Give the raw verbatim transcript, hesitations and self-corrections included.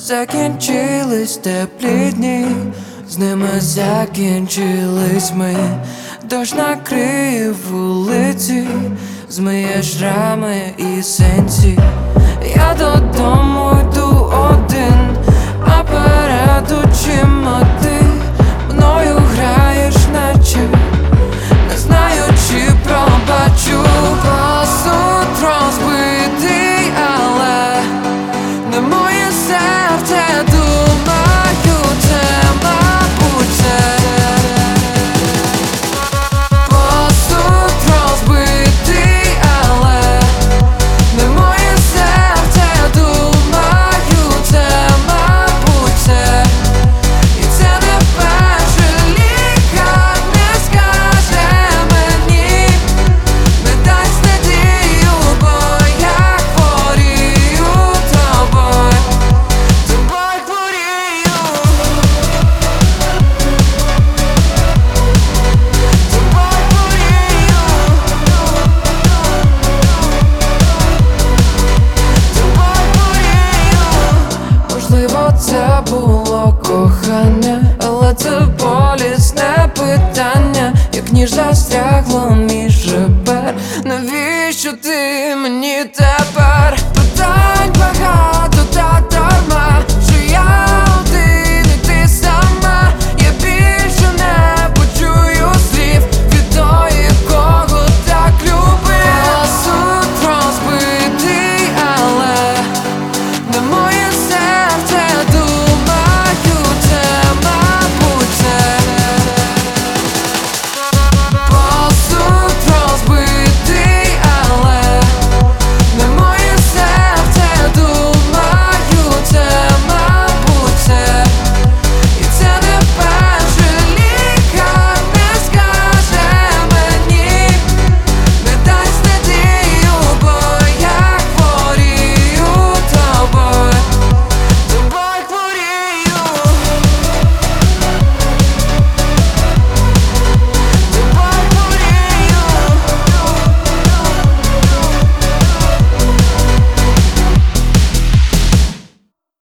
Закінчились теплі дні, з ними закінчились ми. Дощ накриє вулиці, змиє шрами і синці. Я додому йду один, а перед очима ти мною граєш, наче не знаю, чи пробачу. Посуд розбитий, але не моє серце, думаю, це, мабуть, це. Посуд розбитий, але не моє серце, думаю, це, мабуть, це. І це не перший лікар не скаже мені, не дасть надію, бо я хворію тобою, тобою хворію, тобою хворію, тобою хворію. Можливо, це було кохання, але це болісне питання, як ніж застрягло між ребер. Навіщо ти мені тепер?